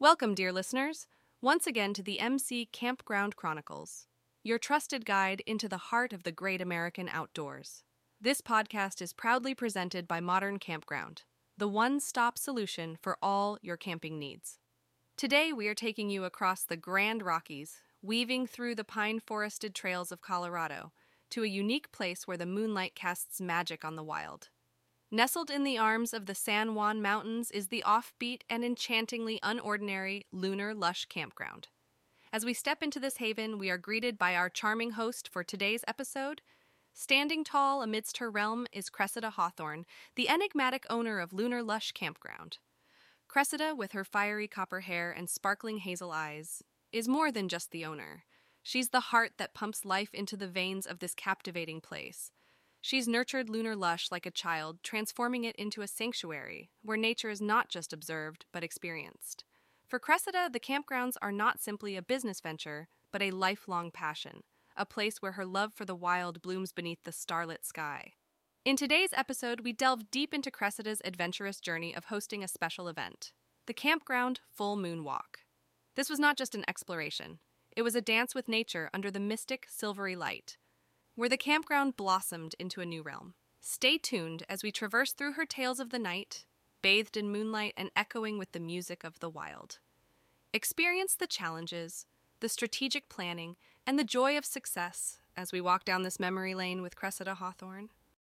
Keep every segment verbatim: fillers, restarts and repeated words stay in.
Welcome, dear listeners, once again to the M C Campground Chronicles, your trusted guide into the heart of the great American outdoors. This podcast is proudly presented by Modern Campground, the one-stop solution for all your camping needs. Today, we are taking you across the Grand Rockies, weaving through the pine-forested trails of Colorado, to a unique place where the moonlight casts magic on the wild. Nestled in the arms of the San Juan Mountains is the offbeat and enchantingly unordinary Lunar Lush Campground. As we step into this haven, we are greeted by our charming host for today's episode. Standing tall amidst her realm is Cressida Hawthorne, the enigmatic owner of Lunar Lush Campground. Cressida, with her fiery copper hair and sparkling hazel eyes, is more than just the owner. She's the heart that pumps life into the veins of this captivating place. She's nurtured Lunar Lush like a child, transforming it into a sanctuary where nature is not just observed, but experienced. For Cressida, the campgrounds are not simply a business venture, but a lifelong passion, a place where her love for the wild blooms beneath the starlit sky. In today's episode, we delve deep into Cressida's adventurous journey of hosting a special event, the Campground Full Moon Walk. This was not just an exploration. It was a dance with nature under the mystic, silvery light, where the campground blossomed into a new realm. Stay tuned as we traverse through her tales of the night, bathed in moonlight and echoing with the music of the wild. Experience the challenges, the strategic planning, and the joy of success as we walk down this memory lane with Cressida Hawthorne.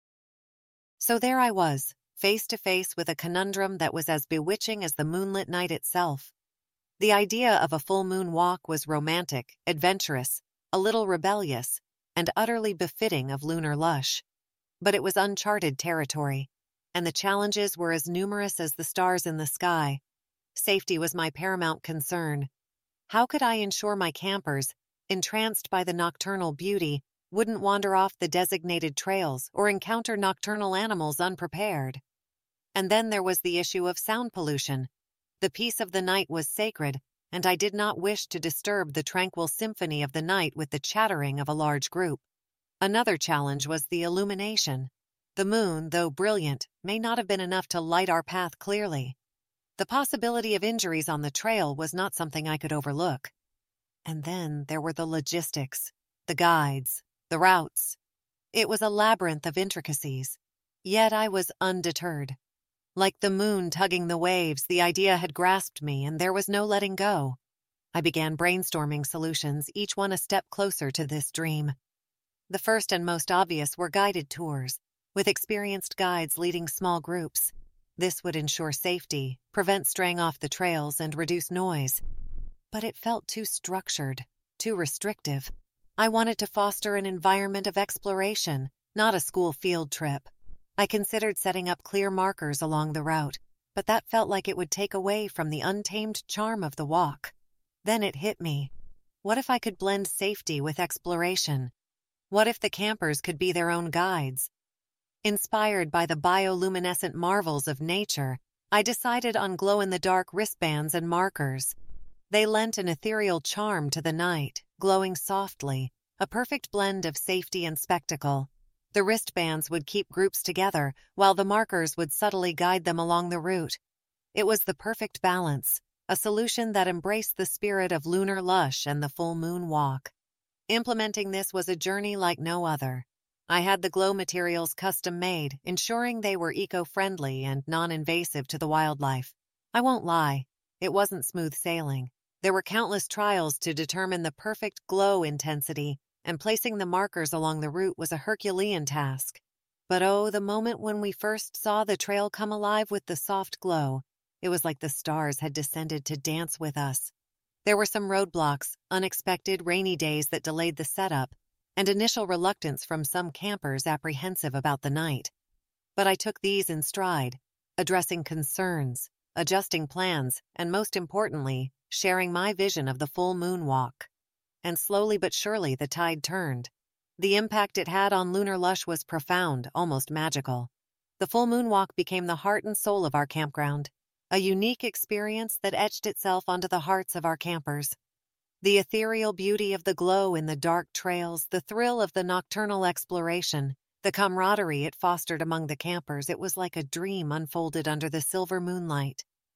So there I was, face to face with a conundrum that was as bewitching as the moonlit night itself. The idea of a full moon walk was romantic, adventurous, a little rebellious, and utterly befitting of Lunar Lush. But it was uncharted territory, and the challenges were as numerous as the stars in the sky. Safety was my paramount concern. How could I ensure my campers, entranced by the nocturnal beauty, wouldn't wander off the designated trails or encounter nocturnal animals unprepared? And then there was the issue of sound pollution. The peace of the night was sacred, and I did not wish to disturb the tranquil symphony of the night with the chattering of a large group. Another challenge was the illumination. The moon, though brilliant, may not have been enough to light our path clearly. The possibility of injuries on the trail was not something I could overlook. And then there were the logistics, the guides, the routes. It was a labyrinth of intricacies. Yet I was undeterred. Like the moon tugging the waves, the idea had grasped me, and there was no letting go. I began brainstorming solutions, each one a step closer to this dream. The first and most obvious were guided tours, with experienced guides leading small groups. This would ensure safety, prevent straying off the trails, and reduce noise. But it felt too structured, too restrictive. I wanted to foster an environment of exploration, not a school field trip. I considered setting up clear markers along the route, but that felt like it would take away from the untamed charm of the walk. Then it hit me. What if I could blend safety with exploration? What if the campers could be their own guides? Inspired by the bioluminescent marvels of nature, I decided on glow-in-the-dark wristbands and markers. They lent an ethereal charm to the night, glowing softly, a perfect blend of safety and spectacle. The wristbands would keep groups together, while the markers would subtly guide them along the route. It was the perfect balance, a solution that embraced the spirit of Lunar Lush and the full moon walk. Implementing this was a journey like no other. I had the glow materials custom-made, ensuring they were eco-friendly and non-invasive to the wildlife. I won't lie, it wasn't smooth sailing. There were countless trials to determine the perfect glow intensity, and placing the markers along the route was a Herculean task. But oh, the moment when we first saw the trail come alive with the soft glow, it was like the stars had descended to dance with us. There were some roadblocks, unexpected rainy days that delayed the setup, and initial reluctance from some campers apprehensive about the night. But I took these in stride, addressing concerns, adjusting plans, and most importantly, sharing my vision of the full moon walk. And slowly but surely the tide turned. The impact it had on Lunar Lush was profound, almost magical. The full moon walk became the heart and soul of our campground, a unique experience that etched itself onto the hearts of our campers. The ethereal beauty of the glow in the dark trails, the thrill of the nocturnal exploration, the camaraderie it fostered among the campers, it was like a dream unfolded under the silver moonlight.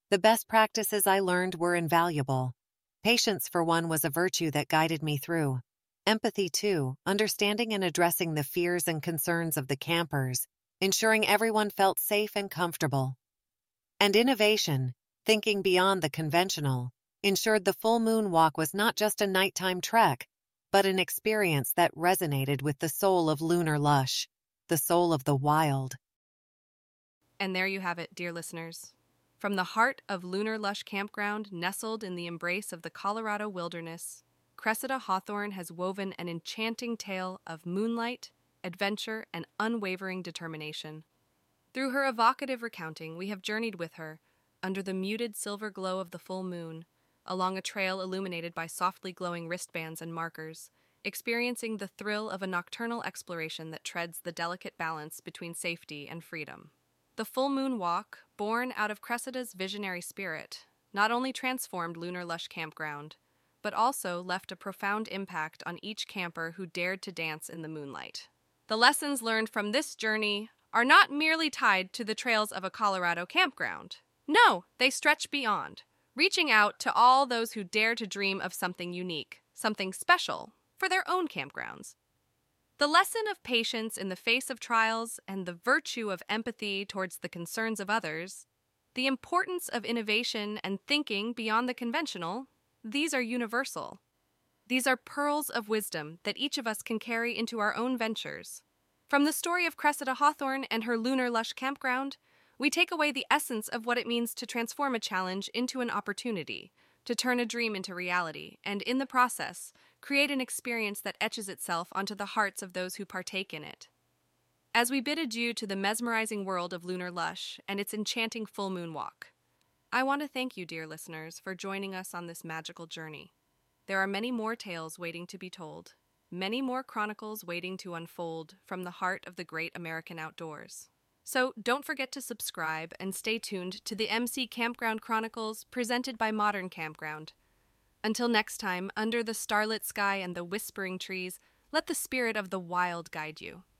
The best practices I learned were invaluable. Patience, for one, was a virtue that guided me through. Empathy, too, understanding and addressing the fears and concerns of the campers, ensuring everyone felt safe and comfortable. And innovation, thinking beyond the conventional, ensured the full moon walk was not just a nighttime trek, but an experience that resonated with the soul of Lunar Lush, the soul of the wild. And there you have it, dear listeners. From the heart of Lunar Lush Campground, nestled in the embrace of the Colorado wilderness, Cressida Hawthorne has woven an enchanting tale of moonlight, adventure, and unwavering determination. Through her evocative recounting, we have journeyed with her, under the muted silver glow of the full moon, along a trail illuminated by softly glowing wristbands and markers, experiencing the thrill of a nocturnal exploration that treads the delicate balance between safety and freedom. The full moon walk, born out of Cressida's visionary spirit, not only transformed Lunar Lush Campground, but also left a profound impact on each camper who dared to dance in the moonlight. The lessons learned from this journey are not merely tied to the trails of a Colorado campground. No, they stretch beyond, reaching out to all those who dare to dream of something unique, something special, for their own campgrounds. The lesson of patience in the face of trials and the virtue of empathy towards the concerns of others, the importance of innovation and thinking beyond the conventional, these are universal. These are pearls of wisdom that each of us can carry into our own ventures. From the story of Cressida Hawthorne and her Lunar Lush Campground, we take away the essence of what it means to transform a challenge into an opportunity, to turn a dream into reality, and in the process, create an experience that etches itself onto the hearts of those who partake in it. As we bid adieu to the mesmerizing world of Lunar Lush and its enchanting full moon walk, I want to thank you, dear listeners, for joining us on this magical journey. There are many more tales waiting to be told, many more chronicles waiting to unfold from the heart of the great American outdoors. So don't forget to subscribe and stay tuned to the M C Campground Chronicles presented by Modern Campground. Until next time, under the starlit sky and the whispering trees, let the spirit of the wild guide you.